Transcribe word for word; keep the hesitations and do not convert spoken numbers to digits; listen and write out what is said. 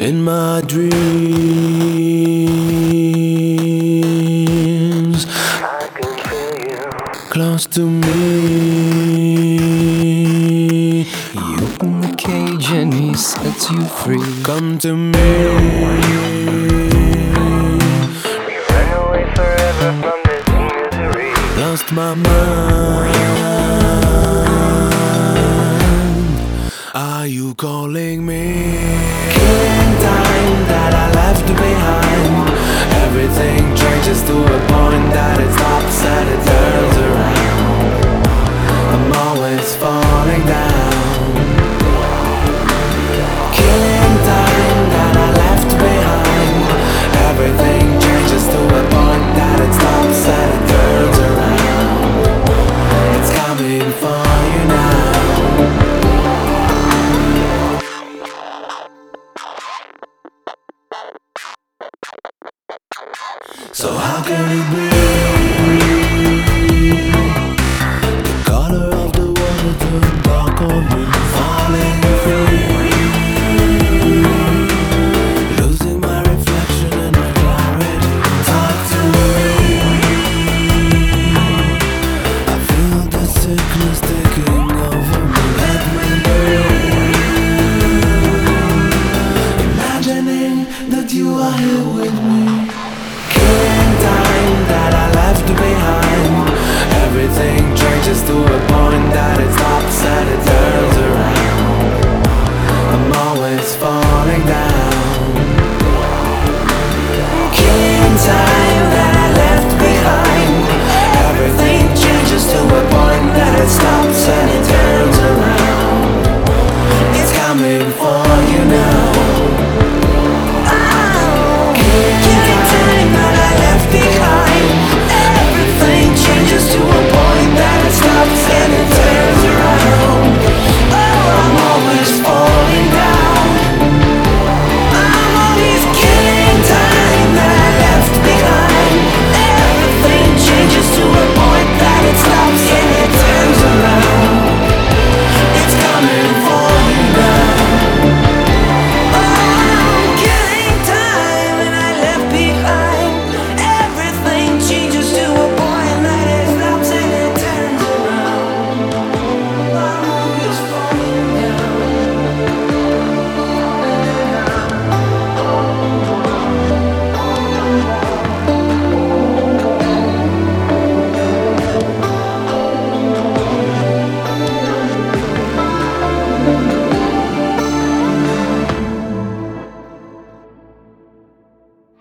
In my dreams, I can feel you close to me. You open the cage and he sets you free. Come to me. We ran away forever from this misery. Lost my mind. Are you calling me? Killing time that I left behind. Everything changes to a point that it stops and it turns around. I'm always falling down. Killing time that I left behind. Everything changes to a point that it stops and it turns around. It's coming for you now. So how can it be? The color of the water turned dark on me. Falling free, losing my reflection and my clarity. Talk to me. I feel the sickness taking over me. Let me breathe. Imagining that you are here with me. Killing time that I left behind. Everything changes to a point that it stops and it turns around. I'm always falling down. Killing time that I left behind. Everything changes to a point that it stops and it turns around. It's coming for